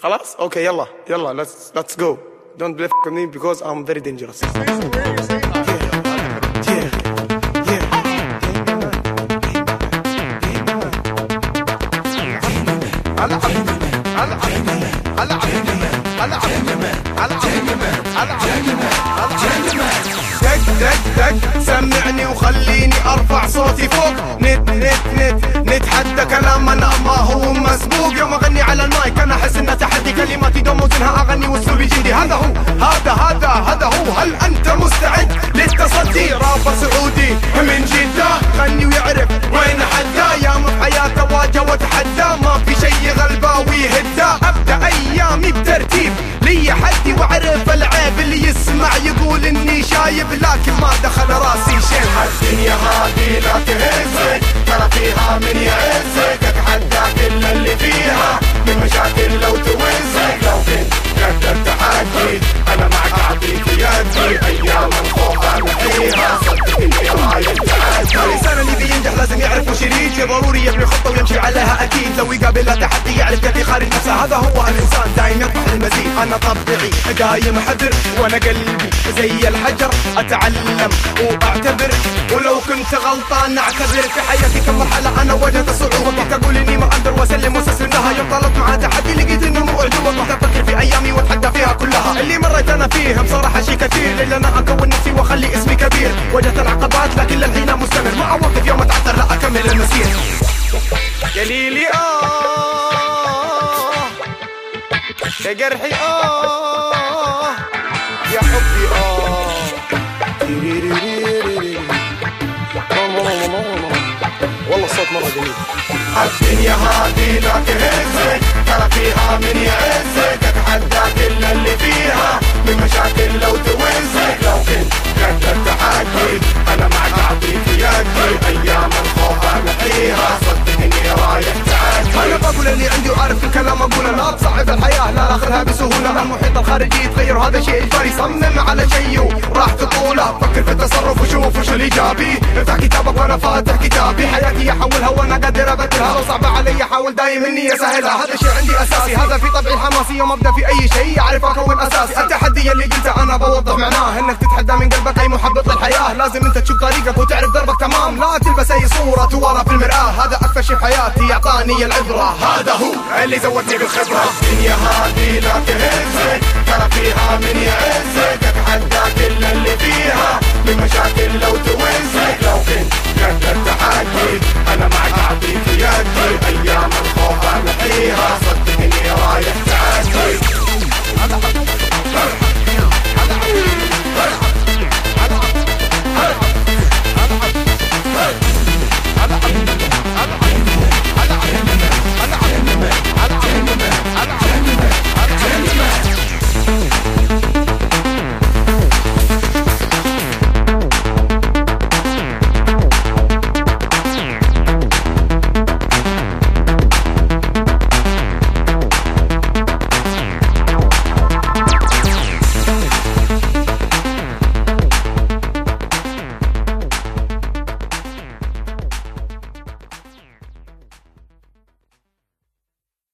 خلاص اوكي يلا let's go. Don't play with me because I'm very dangerous. دق سمعني وخليني ارفع صوتي فوق. نتحدى كلامنا ما هو مسبوق. يوم اغني على المايك انا احس انه تحدي، كلماتي دوم وزنها اغني واسلوبي جندي. هذا هو هل انت مستعد للتصدي؟ رابر سعودي من جدة غني ويعرف وين حدا، ياما في حياته واجه وتحدى، ما في شي غلباوي هدا. ابدا ايامي بترتيب لي حدي واعرف العيب، اللي يسمع يقول اني شايب لكن ما دخل راسي شيء. الدنيا هذه لا تهزك، ترى فيها من يعزك، اتحدى كل اللي فيها من مشاكل لو توزك. لو كنت قد التحدي انا معك اعطيك يدي، ايام الخوف انا فيها صدقني رايح تعدي. الانسان اللي بينجح لازم يعرف وش يريد، ضروري يبني خطه ويمشي عليها اكيد. لو يقابل تحدي يعرف كيف يخارج نفسه، هذا هو الانسان دايم يطمح للمزيد. انا طبيعي دايم حذر وانا قلبي زي الحجر، اتعلم واعتبر ولو كنت غلطان اعتذر. في حياتي كم مرحله انا واجهت الصعوبه، كنت اقول اني ما اقدر واسلم واستسلمها. يوم طلبت معها تحدي لقيت انه مو اعجوبه، كنت افكر في ايامي واتحدى فيها كلها. اللي مريت انا فيها بصراحه شي كثير، لان انا اكون نفسي واخلي اسمي كبير. واجهت العقبات لكن للحين مستمر، مع وقف يوم اتعثر لا اكمل المسير. يا ليلي يا جرحي يا حبي والله الصوت مرة جميل. الدنيا هذه لا تهزك، ترى فيها من يعزك، اتحدى كل اللي فيها من مشاكل لو توزك. لو كنت قد التحدي انا معك اعطيك يدي، ايام الخوف انا فيها صدقني رايح تعدي. انا بقول اللي عندي وعارف الكلام اقوله، لا تصعب الحياه لا اخذها بسهوله. المحيط الخارجي يتغير وهذا شيء اجباري، صمم على شيء وراح تطوله. فكر في التصرف وشوف وش الايجابي، افتح كتابك وانا فاتح كتابي. حياتي احولها وانا قادر ابدلها، لو صعبه علي احاول دايم اني اسهلها. هذا شيء عندي اساسي، هذا في طبعي الحماسي. يوم ابدا في اي شيء اعرف اكون اساسي. التحدي اللي قلته انا بوضح معناه انك تتحدى من قلبك اي محبط للحياه. لازم انت تشوف طريقك وتعرف دربك تمام، لا تلبس اي صوره توارى في المراه. هذا اكثر شيء في حياتي اعطاني العبره، هذا هو اللي زودني بالخبره. الدنيا هذه لا تهزك، ترى فيها من يعزك، اتحدى كل اللي فيها من مشاكل لو توزك. لو كنت قد التحدي انا معك اعطيك يدي، ايام الخوف انا فيها